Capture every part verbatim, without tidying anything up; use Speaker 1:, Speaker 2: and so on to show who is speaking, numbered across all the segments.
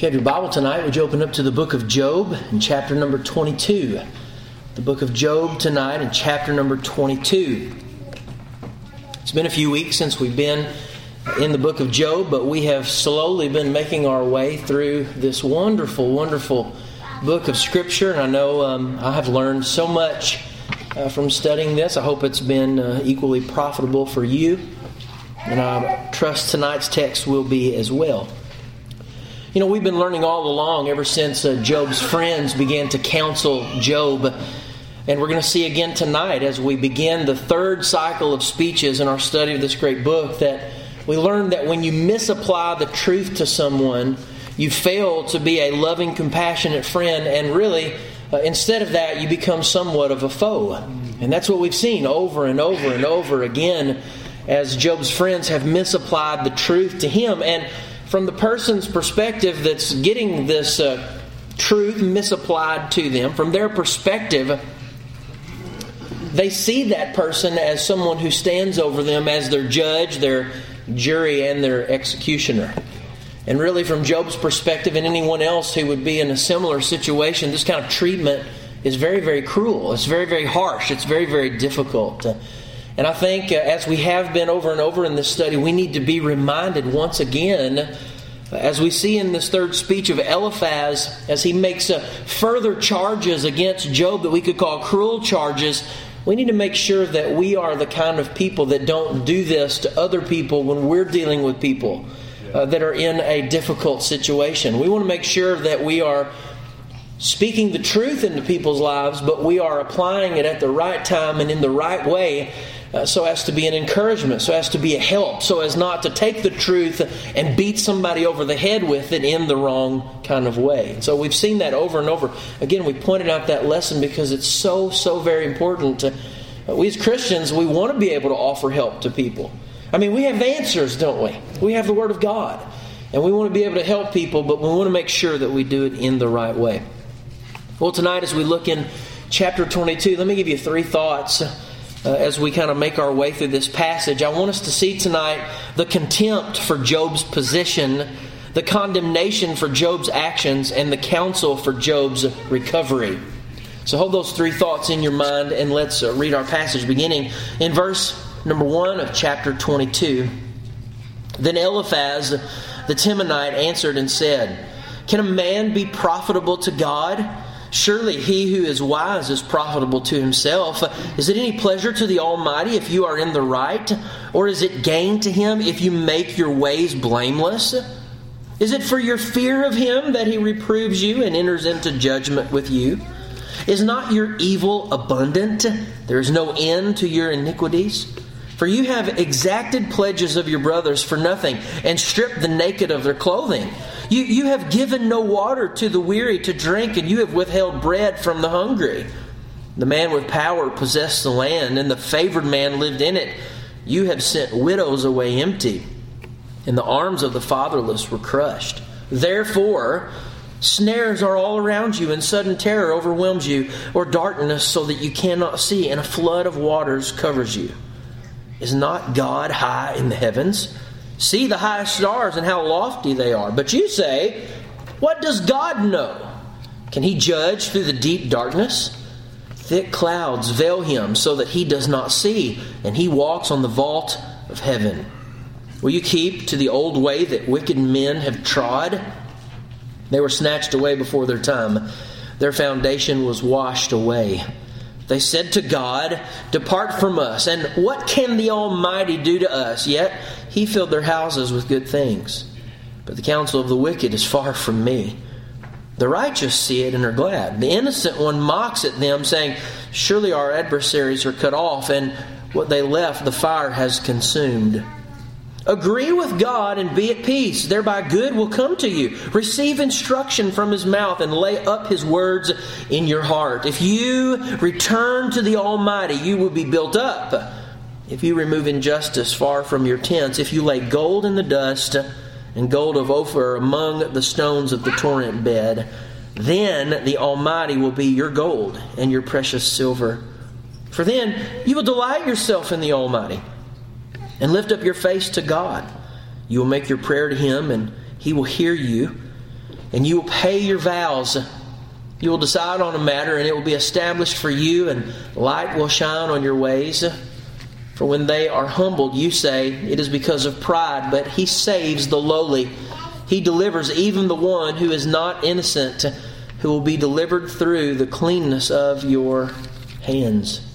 Speaker 1: If you have your Bible tonight, would you open up to the book of Job in chapter number twenty-two? The book of Job tonight in chapter number twenty-two. It's been a few weeks since we've been in the book of Job, but we have slowly been making our way through this wonderful, wonderful book of Scripture. And I know um, I have learned so much uh, from studying this. I hope it's been uh, equally profitable for you. And I trust tonight's text will be as well. You know, we've been learning all along ever since uh, Job's friends began to counsel Job. And we're going to see again tonight as we begin the third cycle of speeches in our study of this great book that we learn that when you misapply the truth to someone, you fail to be a loving, compassionate friend. And really, uh, instead of that, you become somewhat of a foe. And that's what we've seen over and over and over again as Job's friends have misapplied the truth to him. And from the person's perspective that's getting this uh, truth misapplied to them, from their perspective, they see that person as someone who stands over them as their judge, their jury, and their executioner. And really, from Job's perspective and anyone else who would be in a similar situation, this kind of treatment is very, very cruel. It's very, very harsh. It's very, very difficult. Uh, And I think uh, as we have been over and over in this study, we need to be reminded once again, uh, as we see in this third speech of Eliphaz, as he makes uh, further charges against Job that we could call cruel charges, we need to make sure that we are the kind of people that don't do this to other people when we're dealing with people uh, that are in a difficult situation. We want to make sure that we are speaking the truth into people's lives, but we are applying it at the right time and in the right way, uh, so as to be an encouragement, so as to be a help, so as not to take the truth and beat somebody over the head with it in the wrong kind of way. And so we've seen that over and over. Again, we pointed out that lesson because it's so, so very important. Uh, we as Christians, we want to be able to offer help to people. I mean, we have answers, don't we? We have the Word of God. And we want to be able to help people, but we want to make sure that we do it in the right way. Well, tonight as we look in chapter twenty-two, let me give you three thoughts uh, as we kind of make our way through this passage. I want us to see tonight the contempt for Job's position, the condemnation for Job's actions, and the counsel for Job's recovery. So hold those three thoughts in your mind and let's uh, read our passage beginning in verse number one of chapter twenty-two. Then Eliphaz the Temanite answered and said, "Can a man be profitable to God? Surely he who is wise is profitable to himself. Is it any pleasure to the Almighty if you are in the right? Or is it gain to Him if you make your ways blameless? Is it for your fear of Him that He reproves you and enters into judgment with you? Is not your evil abundant? There is no end to your iniquities. For you have exacted pledges of your brothers for nothing, and stripped the naked of their clothing. You, you have given no water to the weary to drink, and you have withheld bread from the hungry. The man with power possessed the land, and the favored man lived in it. You have sent widows away empty, and the arms of the fatherless were crushed. Therefore, snares are all around you, and sudden terror overwhelms you, or darkness so that you cannot see, and a flood of waters covers you. Is not God high in the heavens? See the high stars and how lofty they are. But you say, what does God know? Can He judge through the deep darkness? Thick clouds veil Him so that He does not see, and He walks on the vault of heaven. Will you keep to the old way that wicked men have trod? They were snatched away before their time. Their foundation was washed away. They said to God, depart from us. And what can the Almighty do to us? Yet He filled their houses with good things. But the counsel of the wicked is far from me. The righteous see it and are glad. The innocent one mocks at them, saying, surely our adversaries are cut off, and what they left the fire has consumed. Agree with God and be at peace. Thereby good will come to you. Receive instruction from His mouth and lay up His words in your heart. If you return to the Almighty, you will be built up. If you remove injustice far from your tents, if you lay gold in the dust and gold of Ophir among the stones of the torrent bed, then the Almighty will be your gold and your precious silver. For then you will delight yourself in the Almighty and lift up your face to God. You will make your prayer to Him, and He will hear you. and you will pay your vows. You will decide on a matter, and it will be established for you, and light will shine on your ways. For when they are humbled, you say, it is because of pride, but He saves the lowly. He delivers even the one who is not innocent, who will be delivered through the cleanness of your hands.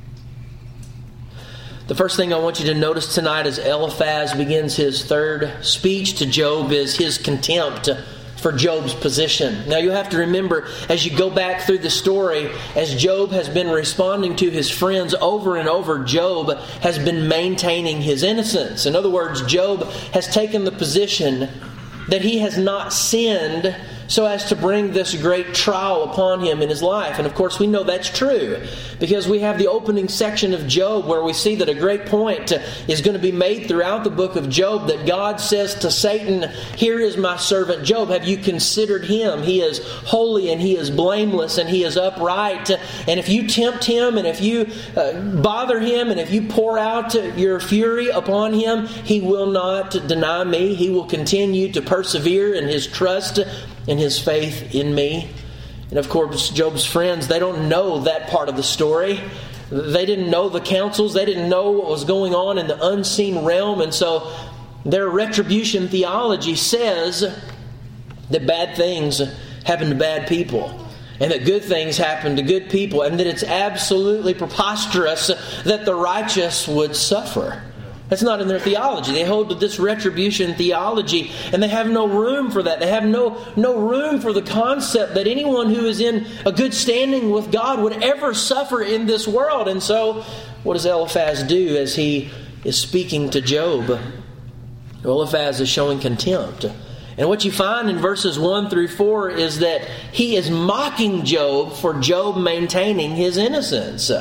Speaker 1: The first thing I want you to notice tonight as Eliphaz begins his third speech to Job is his contempt for Job's position. Now you have to remember, as you go back through the story, as Job has been responding to his friends over and over, Job has been maintaining his innocence. In other words, Job has taken the position that he has not sinned so as to bring this great trial upon him in his life. And of course we know that's true, because we have the opening section of Job where we see that a great point is going to be made throughout the book of Job, that God says to Satan, here is my servant Job, have you considered him? He is holy and he is blameless and he is upright. And if you tempt him and if you uh, bother him and if you pour out your fury upon him, he will not deny me. He will continue to persevere in his trust and his faith in me. And of course, Job's friends, they don't know that part of the story. They didn't know the counsels. They didn't know what was going on in the unseen realm. And so their retribution theology says that bad things happen to bad people, and that good things happen to good people, and that it's absolutely preposterous that the righteous would suffer. That's not in their theology. They hold to this retribution theology, and they have no room for that. They have no, no room for the concept that anyone who is in a good standing with God would ever suffer in this world. And so, what does Eliphaz do as he is speaking to Job? Eliphaz is showing contempt. And what you find in verses one through four is that he is mocking Job for Job maintaining his innocence.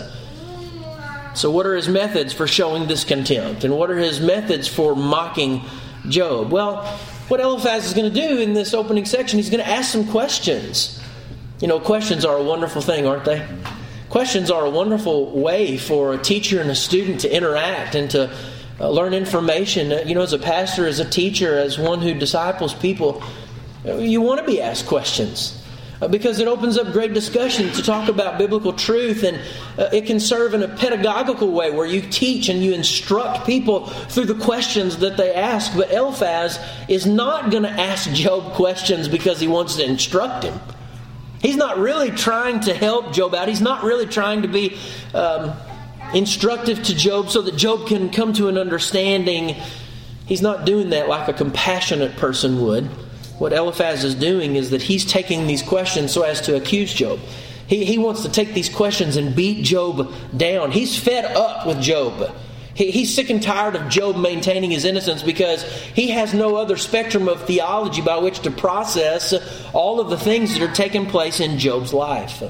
Speaker 1: So what are his methods for showing this contempt? And what are his methods for mocking Job? Well, what Eliphaz is going to do in this opening section, he's going to ask some questions. You know, questions are a wonderful thing, aren't they? Questions are a wonderful way for a teacher and a student to interact and to uh, learn information. You know, as a pastor, as a teacher, as one who disciples people, you want to be asked questions. Because it opens up great discussion to talk about biblical truth, and uh, it can serve in a pedagogical way where you teach and you instruct people through the questions that they ask. But Eliphaz is not going to ask Job questions because he wants to instruct him. He's not really trying to help Job out. He's not really trying to be um, instructive to Job so that Job can come to an understanding. He's not doing that like a compassionate person would. What Eliphaz is doing is that he's taking these questions so as to accuse Job. He, he wants to take these questions and beat Job down. He's fed up with Job. He, he's sick and tired of Job maintaining his innocence because he has no other spectrum of theology by which to process all of the things that are taking place in Job's life.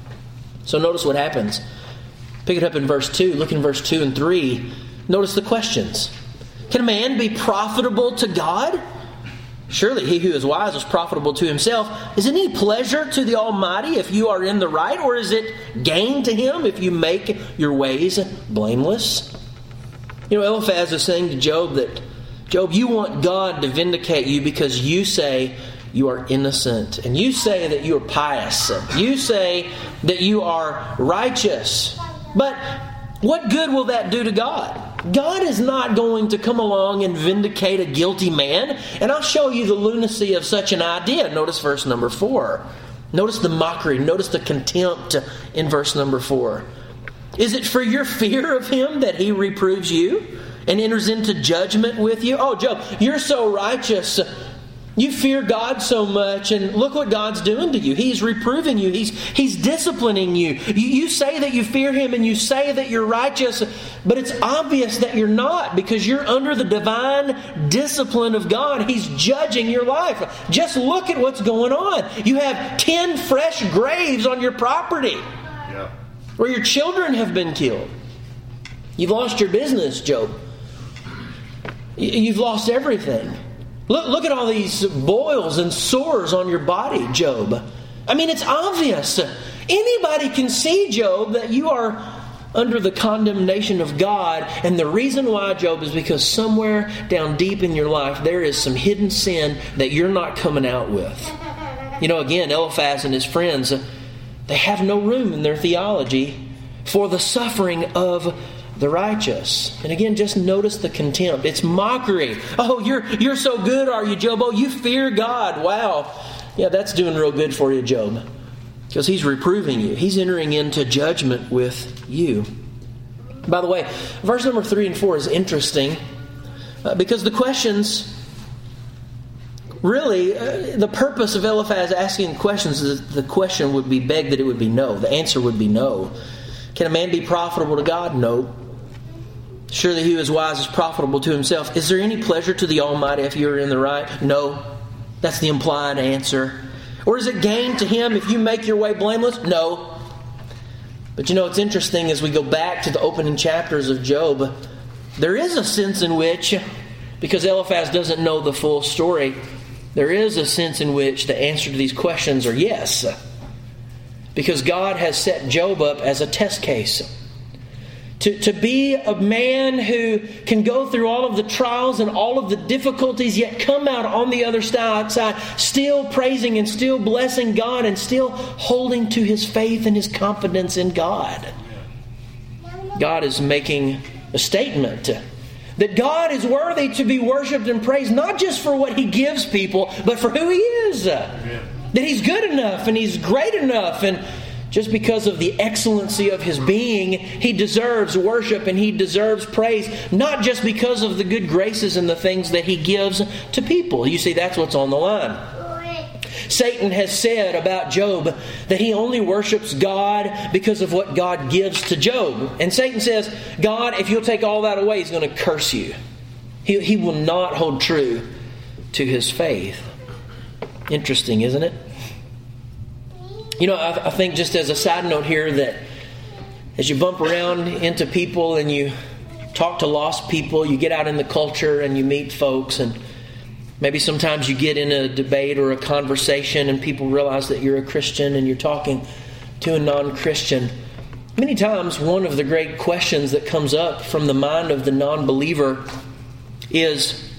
Speaker 1: So notice what happens. Pick it up in verse two. Look in verse two and three. Notice the questions. Can a man be profitable to God? Surely he who is wise is profitable to himself. Is it any pleasure to the Almighty if you are in the right? Or is it gain to Him if you make your ways blameless? You know, Eliphaz is saying to Job that, Job, you want God to vindicate you because you say you are innocent. And you say that you are pious. You say that you are righteous. But what good will that do to God? God is not going to come along and vindicate a guilty man. And I'll show you the lunacy of such an idea. Notice verse number four. Notice the mockery. Notice the contempt in verse number four. Is it for your fear of Him that He reproves you and enters into judgment with you? Oh, Job, you're so righteous. You fear God so much, and look what God's doing to you. He's reproving you. He's He's disciplining you. you. You say that you fear Him and you say that you're righteous, but it's obvious that you're not because you're under the divine discipline of God. He's judging your life. Just look at what's going on. You have ten fresh graves on your property yeah. where your children have been killed. You've lost your business, Job. You've lost everything. Look, look at all these boils and sores on your body, Job. I mean, it's obvious. Anybody can see, Job, that you are under the condemnation of God. And the reason why, Job, is because somewhere down deep in your life, there is some hidden sin that you're not coming out with. You know, again, Eliphaz and his friends, they have no room in their theology for the suffering of the righteous. And again, just notice the contempt. It's mockery. Oh, you're you're so good, are you, Job? Oh, you fear God. Wow. Yeah, that's doing real good for you, Job. Because he's reproving you. He's entering into judgment with you. By the way, verse number three and four is interesting uh, because the questions, really, uh, the purpose of Eliphaz asking questions is the question would be begged that it would be no. The answer would be no. Can a man be profitable to God? No. Surely he who is wise is profitable to himself. Is there any pleasure to the Almighty if you are in the right? No. That's the implied answer. Or is it gain to him if you make your way blameless? No. But you know, it's interesting as we go back to the opening chapters of Job, there is a sense in which, because Eliphaz doesn't know the full story, there is a sense in which the answer to these questions are yes. Because God has set Job up as a test case. To, to be a man who can go through all of the trials and all of the difficulties, yet come out on the other side, still praising and still blessing God and still holding to his faith and his confidence in God. God is making a statement that God is worthy to be worshipped and praised, not just for what he gives people, but for who he is. Amen. That he's good enough and he's great enough, and just because of the excellency of his being, he deserves worship and he deserves praise, not just because of the good graces and the things that he gives to people. You see, that's what's on the line. Satan has said about Job that he only worships God because of what God gives to Job. And Satan says, God, if you'll take all that away, he's going to curse you. He, he will not hold true to his faith. Interesting, isn't it? You know, I, I think just as a side note here that as you bump around into people and you talk to lost people, you get out in the culture and you meet folks, and maybe sometimes you get in a debate or a conversation and people realize that you're a Christian and you're talking to a non-Christian. Many times one of the great questions that comes up from the mind of the non-believer is,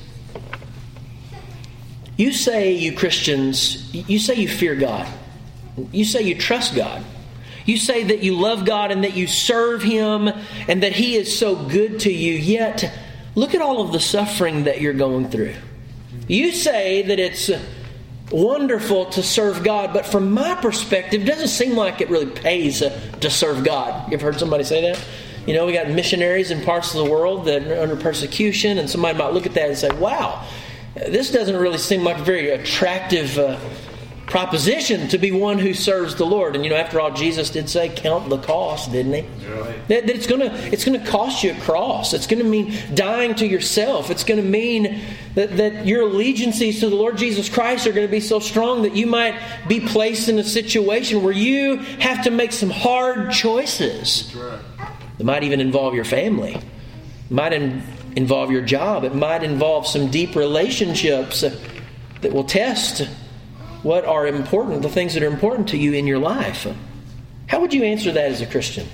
Speaker 1: you say, you Christians, you say you fear God. You say you trust God. You say that you love God and that you serve him and that he is so good to you. Yet, look at all of the suffering that you're going through. You say that it's wonderful to serve God, but from my perspective, it doesn't seem like it really pays to serve God. You ever heard somebody say that? You know, we got missionaries in parts of the world that are under persecution, and somebody might look at that and say, wow, this doesn't really seem like a very attractive uh, proposition to be one who serves the Lord. And you know, after all, Jesus did say, count the cost, didn't he? Yeah. That, that it's going to it's going to cost you a cross. It's going to mean dying to yourself. It's going to mean that, that your allegiances to the Lord Jesus Christ are going to be so strong that you might be placed in a situation where you have to make some hard choices. That's right. It might even involve your family. It might in, involve your job. It might involve some deep relationships that will test what are important, the things that are important to you in your life. How would you answer that as a Christian?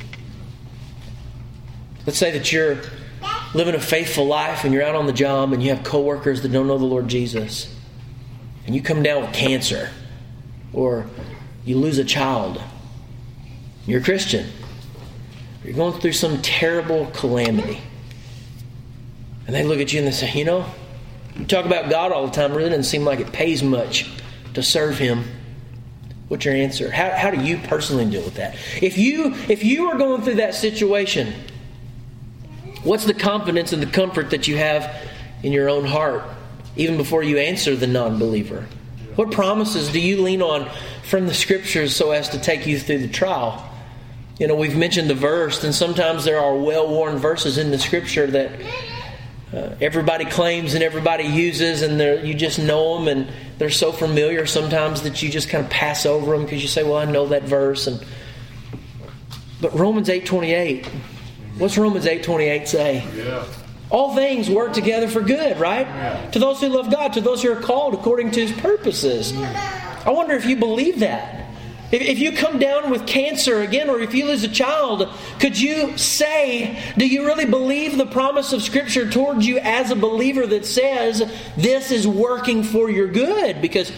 Speaker 1: Let's say that you're living a faithful life and you're out on the job and you have coworkers that don't know the Lord Jesus. And you come down with cancer. Or you lose a child. You're a Christian. You're going through some terrible calamity. And they look at you and they say, you know, you talk about God all the time, really doesn't seem like it pays much to serve him. What's your answer? How, how do you personally deal with that? If you if you are going through that situation, what's the confidence and the comfort that you have in your own heart, even before you answer the non-believer? What promises do you lean on from the Scriptures so as to take you through the trial? You know, we've mentioned the verse, and sometimes there are well-worn verses in the Scripture that Uh, everybody claims and everybody uses, and you just know them, and they're so familiar sometimes that you just kind of pass over them because you say, well, I know that verse. And But Romans eight twenty-eight, what's Romans eight twenty-eight say? Yeah. All things work together for good, right? Yeah. To those who love God, to those who are called according to his purposes. I wonder if you believe that. If you come down with cancer again, or if you lose a child, could you say, do you really believe the promise of Scripture towards you as a believer that says this is working for your good? Because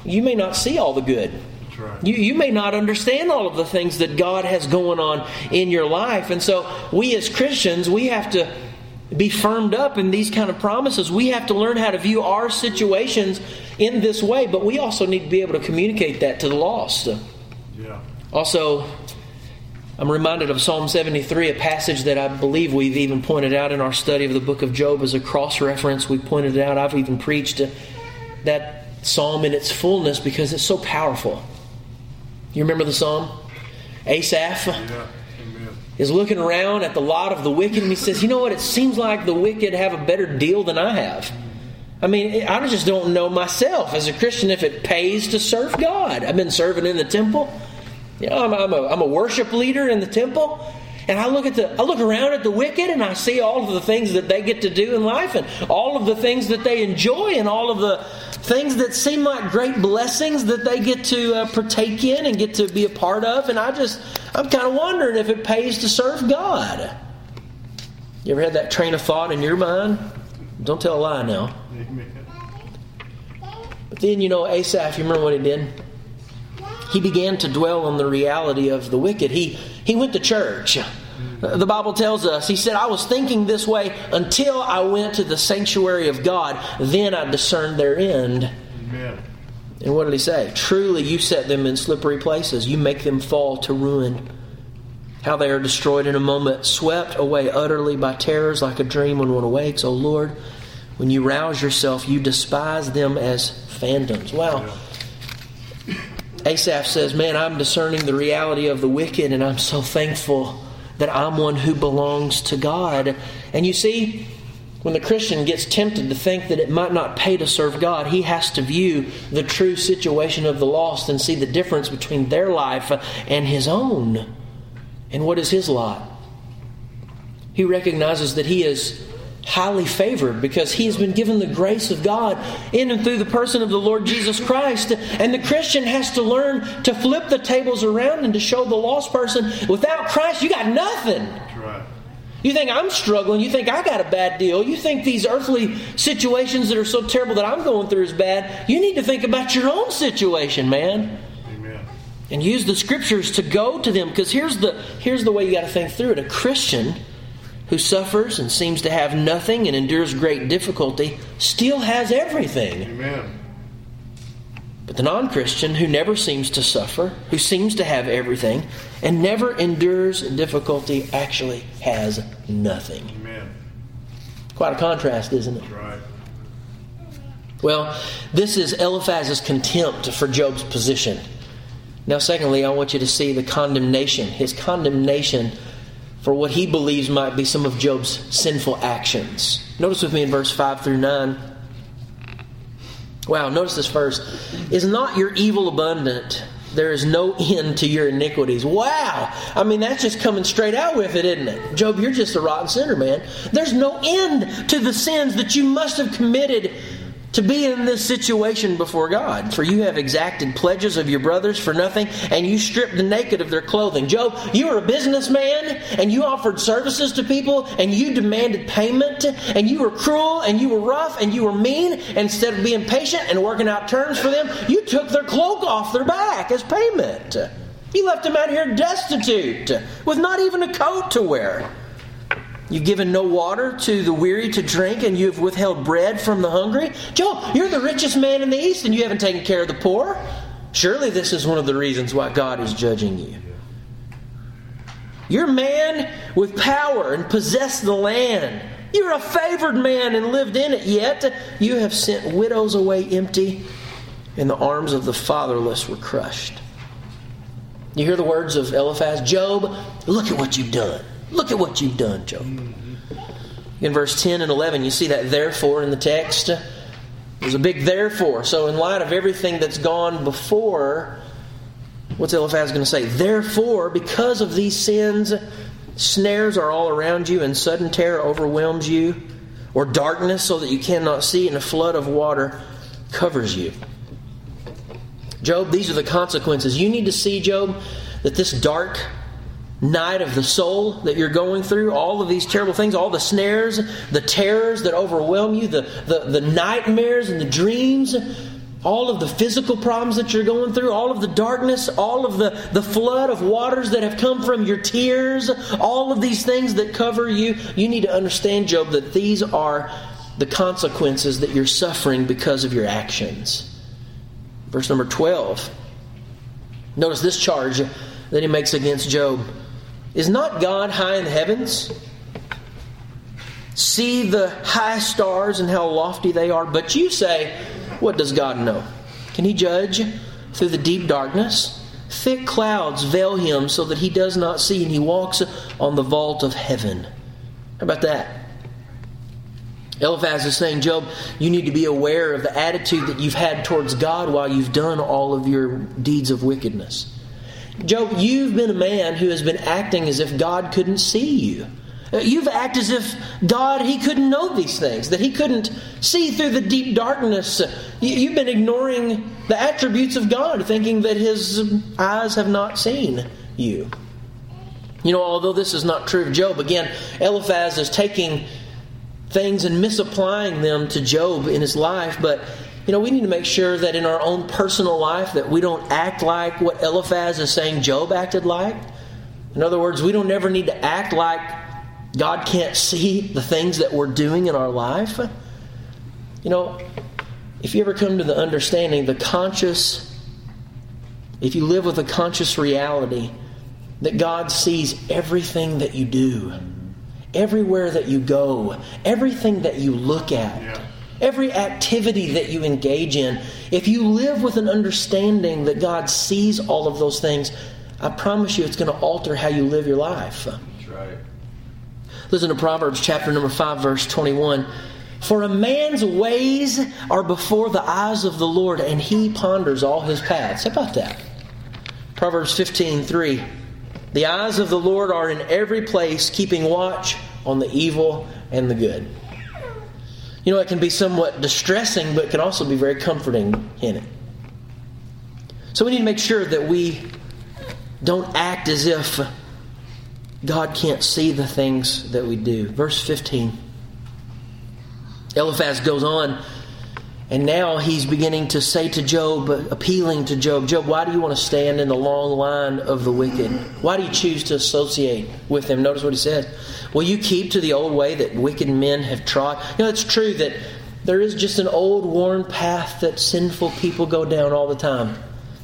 Speaker 1: you may not see all the good.
Speaker 2: That's right.
Speaker 1: You, you may not understand all of the things that God has going on in your life. And so we as Christians, we have to be firmed up in these kind of promises. We have to learn how to view our situations in this way, but we also need to be able to communicate that to the lost.
Speaker 2: Yeah.
Speaker 1: Also, I'm reminded of Psalm seventy-three, a passage that I believe we've even pointed out in our study of the book of Job as a cross-reference. We pointed it out. I've even preached that psalm in its fullness because it's so powerful. You remember the psalm? Asaph
Speaker 2: Yeah.
Speaker 1: is looking around at the lot of the wicked, and he says, you know what, it seems like the wicked have a better deal than I have. I mean, I just don't know myself as a Christian if it pays to serve God. I've been serving in the temple. You know, I'm, I'm, a, I'm a worship leader in the temple. And I look at the, I look around at the wicked and I see all of the things that they get to do in life and all of the things that they enjoy and all of the things that seem like great blessings that they get to uh, partake in and get to be a part of. And I just, I'm kind of wondering if it pays to serve God. You ever had that train of thought in your mind? Don't tell a lie now.
Speaker 2: Amen.
Speaker 1: But then, you know, Asaph, you remember what he did? He began to dwell on the reality of the wicked. He he went to church. The Bible tells us, he said, I was thinking this way until I went to the sanctuary of God. Then I discerned their end.
Speaker 2: Amen.
Speaker 1: And what did he say? Truly you set them in slippery places. You make them fall to ruin. How they are destroyed in a moment, swept away utterly by terrors like a dream when one awakes. O Lord, when you rouse yourself, you despise them as phantoms. Wow.
Speaker 2: Yeah.
Speaker 1: Asaph says, man, I'm discerning the reality of the wicked, and I'm so thankful that I'm one who belongs to God. And you see, when the Christian gets tempted to think that it might not pay to serve God, he has to view the true situation of the lost and see the difference between their life and his own. And what is his lot? He recognizes that he is highly favored because he has been given the grace of God in and through the person of the Lord Jesus Christ. And the Christian has to learn to flip the tables around and to show the lost person, without Christ, you got nothing.
Speaker 2: That's right.
Speaker 1: You think I'm struggling. You think I got a bad deal. You think these earthly situations that are so terrible that I'm going through is bad. You need to think about your own situation, man.
Speaker 2: Amen.
Speaker 1: And use the Scriptures to go to them. Because here's the, here's the way you got to think through it. A Christian who suffers and seems to have nothing and endures great difficulty still has everything.
Speaker 2: Amen.
Speaker 1: But the non-Christian who never seems to suffer, who seems to have everything, and never endures difficulty actually has nothing.
Speaker 2: Amen.
Speaker 1: Quite a contrast, isn't it?
Speaker 2: That's right.
Speaker 1: Well, this is Eliphaz's contempt for Job's position. Now, secondly, I want you to see the condemnation, his condemnation for what he believes might be some of Job's sinful actions. Notice with me in verse five through nine. Wow, notice this verse. Is not your evil abundant? There is no end to your iniquities. Wow! I mean, that's just coming straight out with it, isn't it? Job, you're just a rotten sinner, man. There's no end to the sins that you must have committed to be in this situation before God. For you have exacted pledges of your brothers for nothing, and you stripped the naked of their clothing. Job, you were a businessman, and you offered services to people, and you demanded payment, and you were cruel, and you were rough, and you were mean. And instead of being patient and working out terms for them, you took their cloak off their back as payment. You left them out here destitute, with not even a coat to wear. You've given no water to the weary to drink, and you've withheld bread from the hungry. Job, you're the richest man in the East, and you haven't taken care of the poor. Surely this is one of the reasons why God is judging you. You're a man with power and possess the land. You're a favored man and lived in it, yet you have sent widows away empty, and the arms of the fatherless were crushed. You hear the words of Eliphaz? Job, look at what you've done. Look at what you've done, Job. In verse ten and eleven, you see that therefore in the text. There's a big therefore. So in light of everything that's gone before, what's Eliphaz going to say? Therefore, because of these sins, snares are all around you, and sudden terror overwhelms you, or darkness so that you cannot see, and a flood of water covers you. Job, these are the consequences. You need to see, Job, that this dark night of the soul that you're going through, all of these terrible things, all the snares, the terrors that overwhelm you, the, the, the nightmares and the dreams, all of the physical problems that you're going through, all of the darkness, all of the, the flood of waters that have come from your tears, all of these things that cover you, you need to understand, Job, that these are the consequences that you're suffering because of your actions. Verse number twelve. Notice this charge that he makes against Job. Is not God high in the heavens? See the high stars and how lofty they are. But you say, what does God know? Can he judge through the deep darkness? Thick clouds veil him so that he does not see, and he walks on the vault of heaven. How about that? Eliphaz is saying, Job, you need to be aware of the attitude that you've had towards God while you've done all of your deeds of wickedness. Job, you've been a man who has been acting as if God couldn't see you. You've acted as if God, He couldn't know these things, that He couldn't see through the deep darkness. You've been ignoring the attributes of God, thinking that His eyes have not seen you. You know, although this is not true of Job, again, Eliphaz is taking things and misapplying them to Job in his life, but you know, we need to make sure that in our own personal life that we don't act like what Eliphaz is saying Job acted like. In other words, we don't ever need to act like God can't see the things that we're doing in our life. You know, if you ever come to the understanding, the conscious, if you live with a conscious reality that God sees everything that you do, everywhere that you go, everything that you look at,
Speaker 2: Yeah.
Speaker 1: every activity that you engage in, if you live with an understanding that God sees all of those things, I promise you it's going to alter how you live your life.
Speaker 2: That's right.
Speaker 1: Listen to Proverbs chapter number five, verse twenty-one. For a man's ways are before the eyes of the Lord, and he ponders all his paths. How about that? Proverbs fifteen, three. The eyes of the Lord are in every place, keeping watch on the evil and the good. You know, it can be somewhat distressing, but can also be very comforting in it. So we need to make sure that we don't act as if God can't see the things that we do. Verse fifteen. Eliphaz goes on, and now he's beginning to say to Job, appealing to Job, Job, why do you want to stand in the long line of the wicked? Why do you choose to associate with them? Notice what he says. Will you keep to the old way that wicked men have trod? You know, it's true that there is just an old worn path that sinful people go down all the time.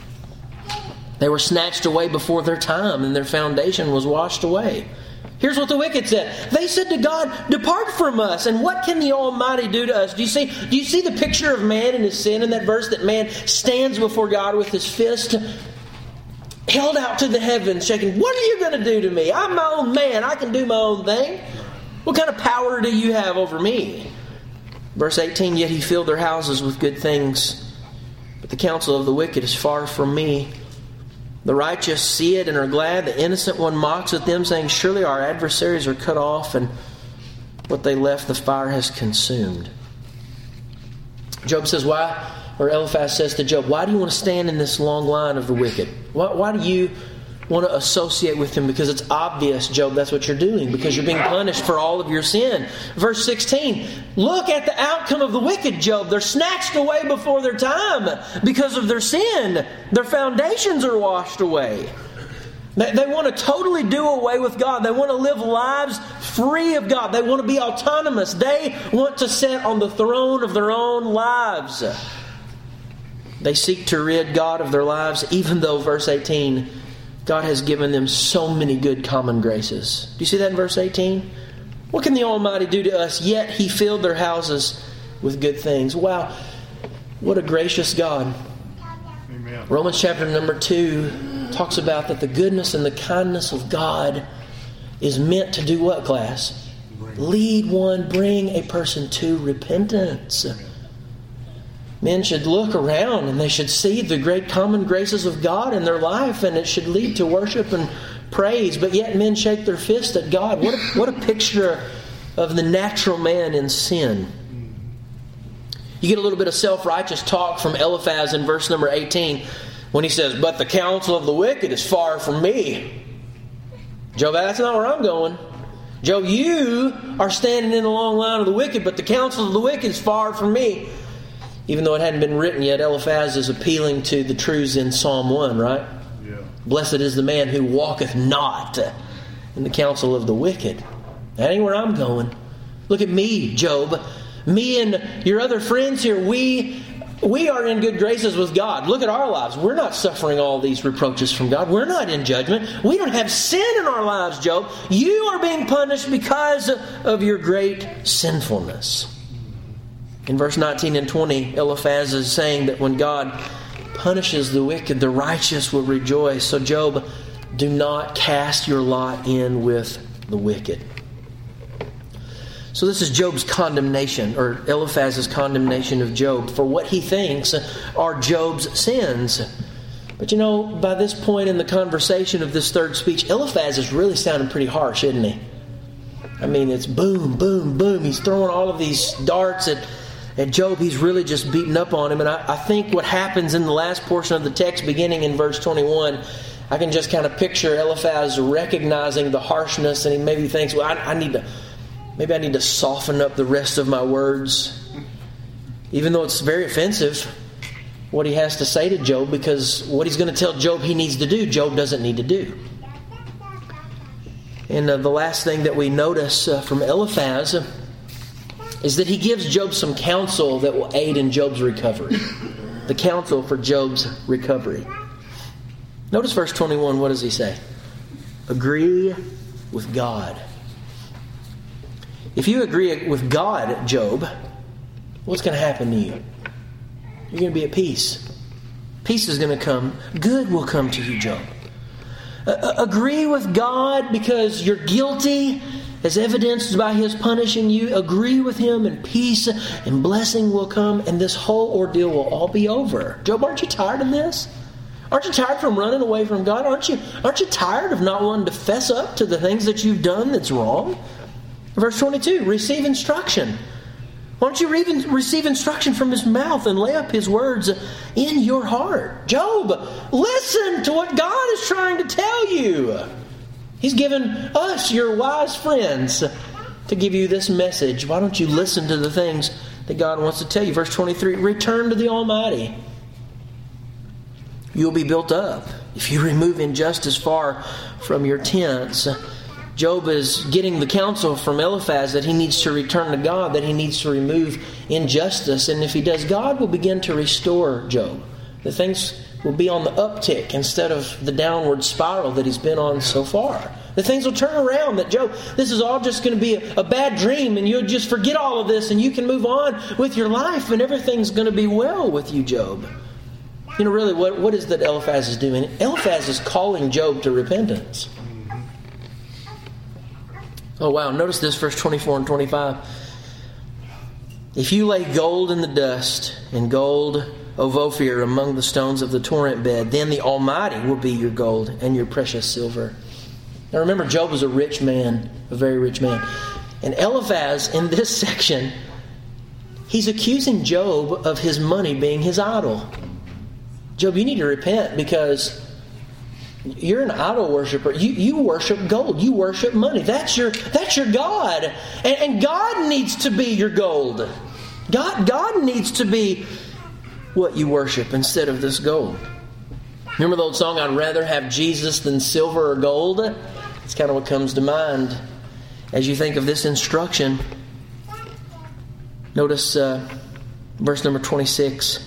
Speaker 1: They were snatched away before their time, and their foundation was washed away. Here's what the wicked said. They said to God, depart from us, and what can the Almighty do to us? Do you see, do you see the picture of man and his sin in that verse, that man stands before God with his fist held out to the heavens, shaking, what are you going to do to me? I'm my own man. I can do my own thing. What kind of power do you have over me? Verse eighteen, yet he filled their houses with good things, but the counsel of the wicked is far from me. The righteous see it and are glad. The innocent one mocks at them, saying, surely our adversaries are cut off, and what they left the fire has consumed. Job says, why, or Eliphaz says to Job, why do you want to stand in this long line of the wicked? Why, why do you want to associate with them? Because it's obvious, Job, that's what you're doing, because you're being punished for all of your sin. Verse sixteen, look at the outcome of the wicked, Job. They're snatched away before their time because of their sin. Their foundations are washed away. They, they want to totally do away with God. They want to live lives free of God. They want to be autonomous. They want to sit on the throne of their own lives. They seek to rid God of their lives, even though, verse eighteen, God has given them so many good common graces. Do you see that in verse eighteen? What can the Almighty do to us? Yet He filled their houses with good things. Wow, what a gracious God.
Speaker 2: Amen.
Speaker 1: Romans chapter number two talks about that the goodness and the kindness of God is meant to do what, class? Lead one, bring a person to repentance. Men should look around and they should see the great common graces of God in their life, and it should lead to worship and praise. But yet men shake their fist at God. What a, what a picture of the natural man in sin. You get a little bit of self-righteous talk from Eliphaz in verse number eighteen when he says, but the counsel of the wicked is far from me. Job, that's not where I'm going. Job, you are standing in the long line of the wicked, but the counsel of the wicked is far from me. Even though it hadn't been written yet, Eliphaz is appealing to the truths in Psalm one, right?
Speaker 2: Yeah.
Speaker 1: Blessed is the man who walketh not in the counsel of the wicked. That ain't where I'm going. Look at me, Job. Me and your other friends here, we we are in good graces with God. Look at our lives. We're not suffering all these reproaches from God. We're not in judgment. We don't have sin in our lives, Job. You are being punished because of your great sinfulness. In verse nineteen and twenty, Eliphaz is saying that when God punishes the wicked, the righteous will rejoice. So Job, do not cast your lot in with the wicked. So this is Job's condemnation, or Eliphaz's condemnation of Job for what he thinks are Job's sins. But you know, by this point in the conversation of this third speech, Eliphaz is really sounding pretty harsh, isn't he? I mean, it's boom, boom, boom. He's throwing all of these darts at And Job, he's really just beating up on him. And I, I think what happens in the last portion of the text, beginning in verse twenty-one, I can just kind of picture Eliphaz recognizing the harshness, and he maybe thinks, well, I, I need to, maybe I need to soften up the rest of my words. Even though it's very offensive, what he has to say to Job, because what he's going to tell Job he needs to do, Job doesn't need to do. And uh, the last thing that we notice uh, from Eliphaz is that he gives Job some counsel that will aid in Job's recovery. The counsel for Job's recovery. Notice verse twenty-one, what does he say? Agree with God. If you agree with God, Job, what's going to happen to you? You're going to be at peace. Peace is going to come. Good will come to you, Job. Uh, agree with God because you're guilty, as evidenced by His punishing you. Agree with Him, and peace and blessing will come, and this whole ordeal will all be over. Job, aren't you tired of this? Aren't you tired from running away from God? Aren't you, aren't you tired of not wanting to fess up to the things that you've done that's wrong? Verse twenty-two, receive instruction. Why don't you receive instruction from His mouth and lay up His words in your heart? Job, listen to what God is trying to tell you. He's given us, your wise friends, to give you this message. Why don't you listen to the things that God wants to tell you? Verse twenty-three, return to the Almighty. You'll be built up if you remove injustice far from your tents. Job is getting the counsel from Eliphaz that he needs to return to God, that he needs to remove injustice. And if he does, God will begin to restore Job. The things will be on the uptick instead of the downward spiral that he's been on so far. The things will turn around, that Job, this is all just going to be a, a bad dream, and you'll just forget all of this and you can move on with your life and everything's going to be well with you, Job. You know, really, what, what is that Eliphaz is doing? Eliphaz is calling Job to repentance. Oh, wow. Notice this, verse twenty-four and twenty-five. If you lay gold in the dust and gold of Ophir among the stones of the torrent bed, then the Almighty will be your gold and your precious silver. Now remember, Job was a rich man, a very rich man. And Eliphaz, in this section, he's accusing Job of his money being his idol. Job, you need to repent because you're an idol worshiper. You you worship gold. You worship money. That's your that's your God. And, and God needs to be your gold. God God needs to be what you worship instead of this gold. Remember the old song, I'd rather have Jesus than silver or gold? It's kind of what comes to mind as you think of this instruction. Notice uh, verse number twenty-six.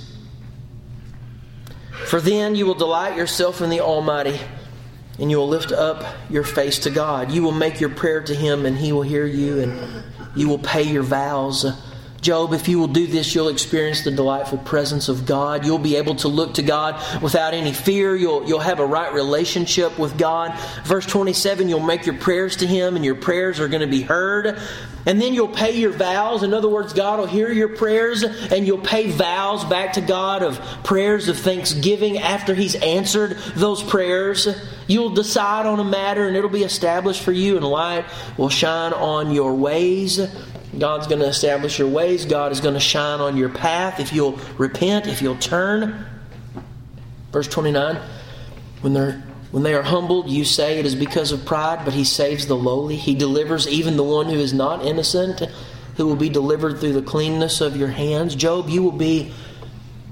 Speaker 1: For then you will delight yourself in the Almighty, and you will lift up your face to God. You will make your prayer to Him, and He will hear you, and you will pay your vows. Job, if you will do this, you'll experience the delightful presence of God. You'll be able to look to God without any fear. You'll, you'll have a right relationship with God. Verse twenty-seven, you'll make your prayers to Him, and your prayers are going to be heard. And then you'll pay your vows. In other words, God will hear your prayers, and you'll pay vows back to God of prayers of thanksgiving after He's answered those prayers. You'll decide on a matter, and it'll be established for you, and light will shine on your ways. God's going to establish your ways. God is going to shine on your path if you'll repent, if you'll turn. Verse twenty-nine, when they're When they are humbled, you say it is because of pride, but He saves the lowly. He delivers even the one who is not innocent, who will be delivered through the cleanness of your hands. Job, you will be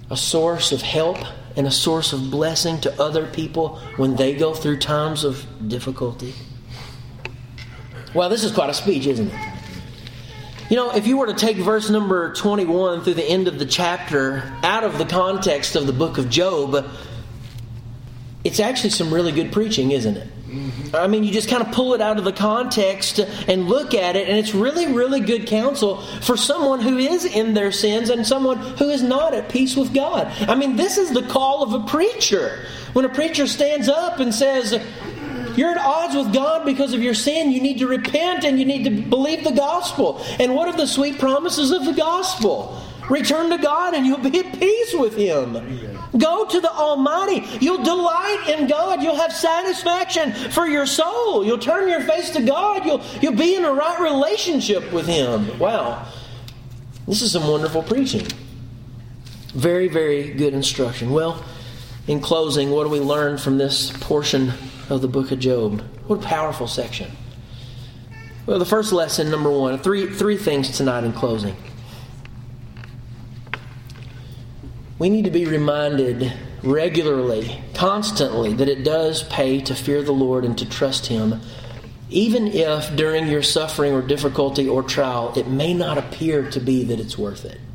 Speaker 1: a source of help and a source of blessing to other people when they go through times of difficulty? Well, this is quite a speech, isn't it? You know, if you were to take verse number twenty-one through the end of the chapter out of the context of the book of Job, it's actually some really good preaching, isn't it? Mm-hmm. I mean, you just kind of pull it out of the context and look at it, and it's really, really good counsel for someone who is in their sins and someone who is not at peace with God. I mean, this is the call of a preacher. When a preacher stands up and says, you're at odds with God because of your sin. You need to repent and you need to believe the gospel. And what are the sweet promises of the gospel? Return to God and you'll be at peace with Him. Go to the Almighty. You'll delight in God. You'll have satisfaction for your soul. You'll turn your face to God. You'll, you'll be in a right relationship with Him. Wow. This is some wonderful preaching. Very, very good instruction. Well, in closing, what do we learn from this portion of the book of Job? What a powerful section. Well, the first lesson, number one, three three things tonight in closing. We need to be reminded regularly, constantly, that it does pay to fear the Lord and to trust Him, even if during your suffering or difficulty or trial, it may not appear to be that it's worth it.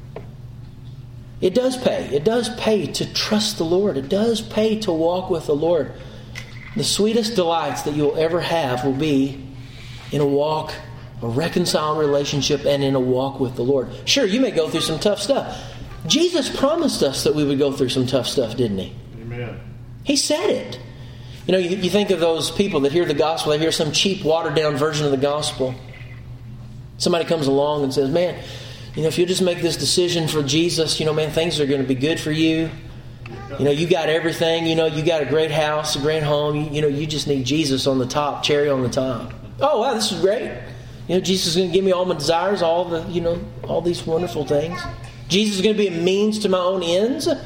Speaker 1: It does pay. It does pay to trust the Lord. It does pay to walk with the Lord. The sweetest delights that you'll ever have will be in a walk, a reconciled relationship, and in a walk with the Lord. Sure, you may go through some tough stuff. Jesus promised us that we would go through some tough stuff, didn't He?
Speaker 2: Amen.
Speaker 1: He said it. You know, you, you think of those people that hear the gospel, they hear some cheap, watered-down version of the gospel. Somebody comes along and says, man, you know, if you just make this decision for Jesus, you know, man, things are going to be good for you. You know, you got everything. You know, you got a great house, a great home. You, you know, you just need Jesus on the top, cherry on the top. Oh, wow, this is great. You know, Jesus is going to give me all my desires, all the, you know, all these wonderful things. Jesus is going to be a means to my own ends. And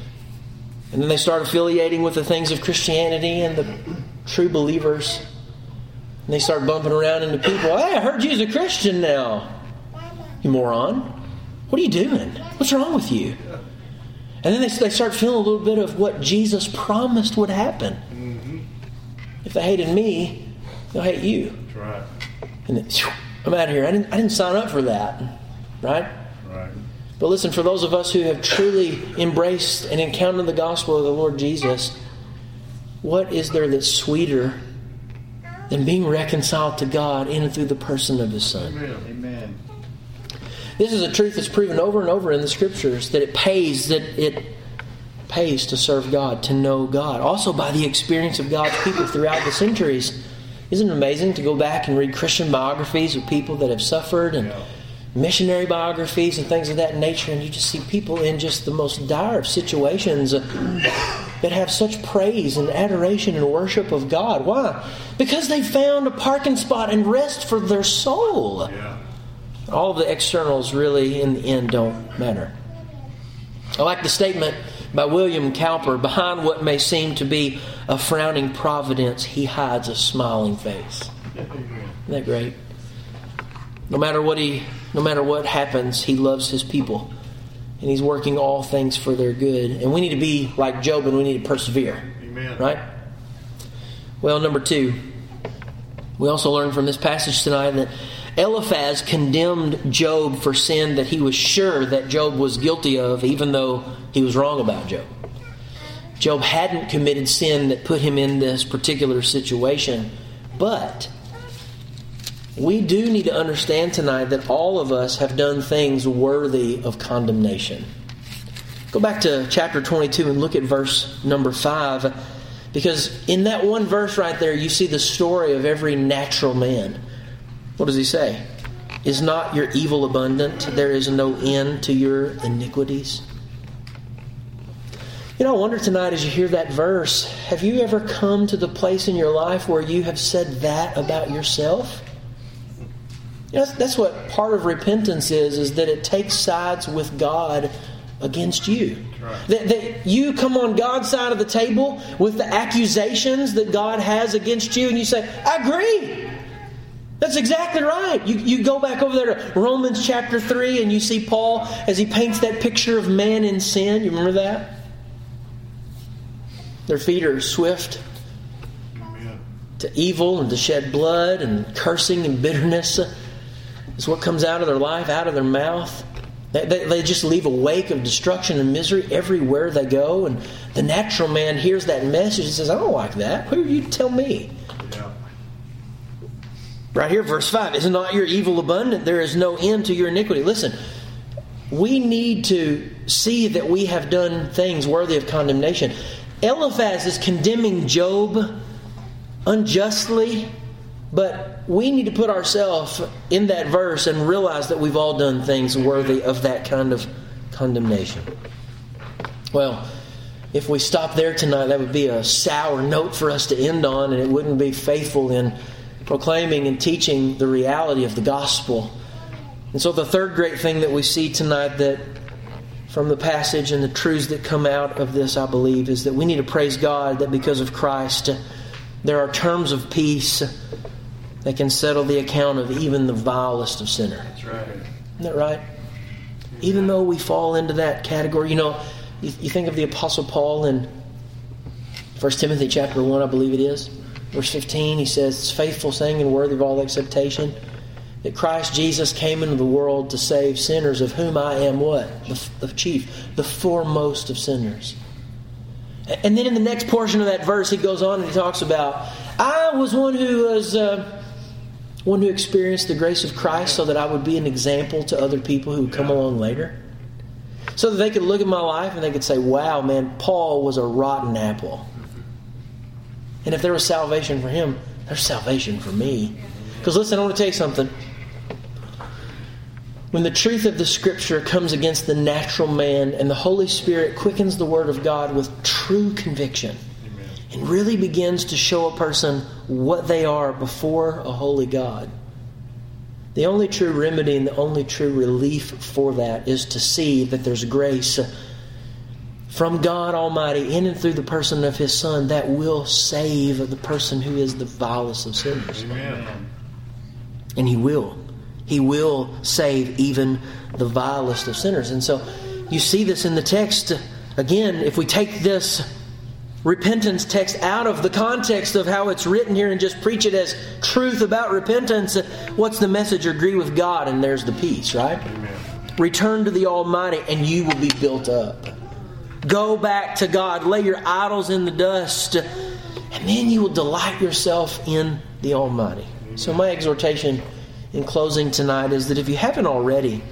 Speaker 1: then they start affiliating with the things of Christianity and the true believers. And they start bumping around into people. Hey, I heard you're a Christian now. You moron. What are you doing? What's wrong with you? And then they, they start feeling a little bit of what Jesus promised would happen. Mm-hmm. If they hated me, they'll hate you.
Speaker 2: That's right.
Speaker 1: And then, whew, I'm out of here. I didn't, I didn't sign up for that. Right?
Speaker 2: Right.
Speaker 1: But listen, for those of us who have truly embraced and encountered the gospel of the Lord Jesus, what is there that's sweeter than being reconciled to God in and through the person of His Son?
Speaker 2: Amen. Amen.
Speaker 1: This is a truth that's proven over and over in the Scriptures, that it pays, that it pays to serve God, to know God. Also by the experience of God's people throughout the centuries. Isn't it amazing to go back and read Christian biographies of people that have suffered, and yeah. missionary biographies and things of that nature, and you just see people in just the most dire of situations that have such praise and adoration and worship of God. Why? Because they found a parking spot and rest for their soul.
Speaker 2: Yeah.
Speaker 1: All of the externals really, in the end, don't matter. I like the statement by William Cowper, behind what may seem to be a frowning providence, He hides a smiling face. Isn't that great? No matter what he, no matter what happens, He loves His people. And He's working all things for their good. And we need to be like Job, and we need to persevere.
Speaker 2: Amen.
Speaker 1: Right? Well, number two, we also learn from this passage tonight that Eliphaz condemned Job for sin that he was sure that Job was guilty of, even though he was wrong about Job. Job hadn't committed sin that put him in this particular situation. But we do need to understand tonight that all of us have done things worthy of condemnation. Go back to chapter twenty-two and look at verse number five. Because in that one verse right there, you see the story of every natural man. What does he say? Is not your evil abundant? There is no end to your iniquities. You know, I wonder tonight as you hear that verse, have you ever come to the place in your life where you have said that about yourself? You know, that's, that's what part of repentance is, is that it takes sides with God against you. Right. That, that you come on God's side of the table with the accusations that God has against you, and you say, I agree. That's exactly right. You, you go back over there to Romans chapter three and you see Paul as he paints that picture of man in sin. You remember that? Their feet are swift
Speaker 2: Amen.
Speaker 1: to evil and to shed blood, and cursing and bitterness is what comes out of their life, out of their mouth. They, they, they just leave a wake of destruction and misery everywhere they go. And the natural man hears that message and says, I don't like that. Who are you to tell me?
Speaker 2: Yeah.
Speaker 1: Right here, verse five. Is not your evil abundant? There is no end to your iniquity. Listen, we need to see that we have done things worthy of condemnation. Eliphaz is condemning Job unjustly, but we need to put ourselves in that verse and realize that we've all done things worthy of that kind of condemnation. Well, if we stop there tonight, that would be a sour note for us to end on, and it wouldn't be faithful in proclaiming and teaching the reality of the gospel. And so the third great thing that we see tonight that from the passage and the truths that come out of this, I believe, is that we need to praise God that because of Christ, there are terms of peace that can settle the account of even the vilest of sinners.
Speaker 2: That's right.
Speaker 1: Isn't that right? Even though we fall into that category, you know, you, you think of the Apostle Paul in First Timothy chapter one, I believe it is, verse fifteen. He says, "It's faithful saying and worthy of all acceptation, that Christ Jesus came into the world to save sinners, of whom I am" what? The, the chief, the foremost of sinners. And then in the next portion of that verse, he goes on and he talks about, I was one who was uh, one who experienced the grace of Christ so that I would be an example to other people who would come along later. So that they could look at my life and they could say, wow, man, Paul was a rotten apple. And if there was salvation for him, there's salvation for me. Because listen, I want to tell you something. When the truth of the Scripture comes against the natural man and the Holy Spirit quickens the Word of God with true conviction, Amen, and really begins to show a person what they are before a holy God, the only true remedy and the only true relief for that is to see that there's grace from God Almighty in and through the person of His Son that will save the person who is the vilest of sinners.
Speaker 2: Amen.
Speaker 1: And He will. He will save even the vilest of sinners. And so you see this in the text. Again, if we take this repentance text out of the context of how it's written here and just preach it as truth about repentance, what's the message? Agree with God and there's the peace, right?
Speaker 2: Amen.
Speaker 1: Return to the Almighty and you will be built up. Go back to God. Lay your idols in the dust. And then you will delight yourself in the Almighty. Amen. So my exhortation in closing tonight is that if you haven't already,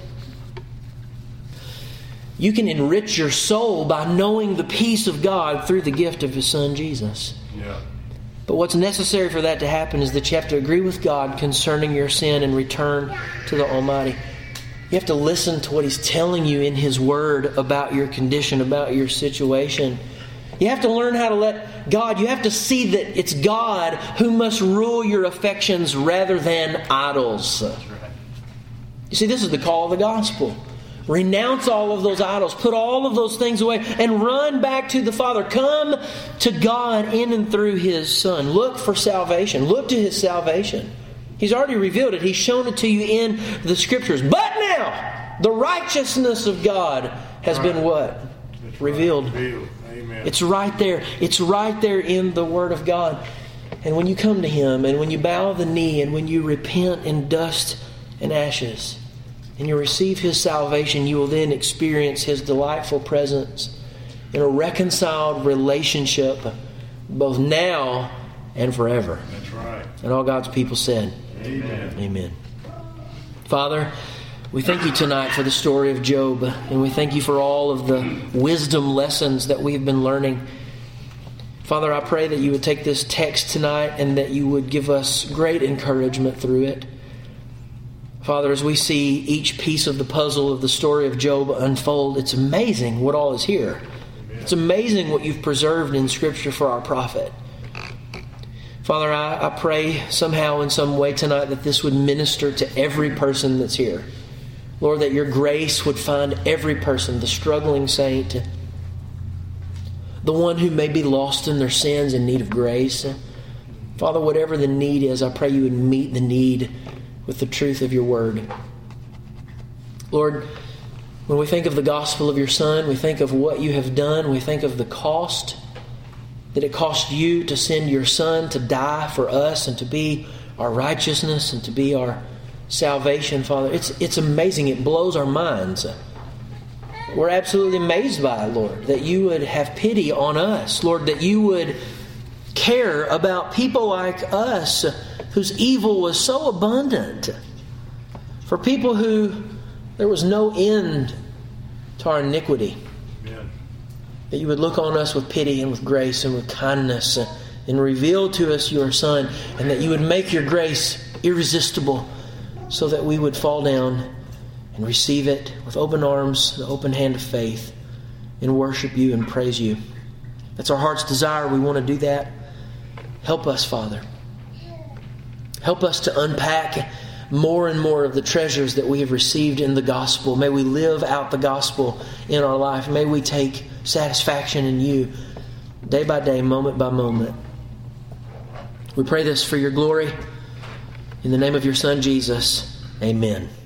Speaker 1: you can enrich your soul by knowing the peace of God through the gift of His Son Jesus.
Speaker 2: Yeah.
Speaker 1: But what's necessary for that to happen is that you have to agree with God concerning your sin and return to the Almighty. You have to listen to what He's telling you in His Word about your condition, about your situation. You have to learn how to let God, you have to see that it's God who must rule your affections rather than idols.
Speaker 2: That's right.
Speaker 1: You see, this is the call of the gospel. Renounce all of those idols. Put all of those things away and run back to the Father. Come to God in and through His Son. Look for salvation. Look to His salvation. He's already revealed it. He's shown it to you in the Scriptures. But now, the righteousness of God has
Speaker 2: right.
Speaker 1: been what?
Speaker 2: That's
Speaker 1: Revealed.
Speaker 2: Right. Revealed. Amen.
Speaker 1: It's right there. It's right there in the Word of God. And when you come to Him, and when you bow the knee, and when you repent in dust and ashes, and you receive His salvation, you will then experience His delightful presence in a reconciled relationship both now and forever.
Speaker 2: That's right.
Speaker 1: And all God's people said,
Speaker 2: Amen.
Speaker 1: Amen. Father, we thank You tonight for the story of Job, and we thank You for all of the wisdom lessons that we've been learning. Father, I pray that You would take this text tonight and that You would give us great encouragement through it. Father, as we see each piece of the puzzle of the story of Job unfold, it's amazing what all is here. Amen. It's amazing what You've preserved in Scripture for our prophet. Father, I, I pray somehow in some way tonight that this would minister to every person that's here. Lord, that Your grace would find every person, the struggling saint, the one who may be lost in their sins in need of grace. Father, whatever the need is, I pray you would meet the need with the truth of your word. Lord, when we think of the gospel of your Son, we think of what you have done, we think of the cost that it cost you to send your Son to die for us and to be our righteousness and to be our salvation, Father. It's, it's amazing. It blows our minds. We're absolutely amazed by it, Lord, that you would have pity on us. Lord, that you would care about people like us whose evil was so abundant. For people who there was no end to our iniquity.
Speaker 2: Amen.
Speaker 1: That you would look on us with pity and with grace and with kindness and reveal to us your Son, and that you would make your grace irresistible so that we would fall down and receive it with open arms, the open hand of faith, and worship you and praise you. That's our heart's desire. We want to do that. Help us, Father. Help us to unpack more and more of the treasures that we have received in the gospel. May we live out the gospel in our life. May we take satisfaction in you day by day, moment by moment. We pray this for your glory. In the name of your Son, Jesus, amen.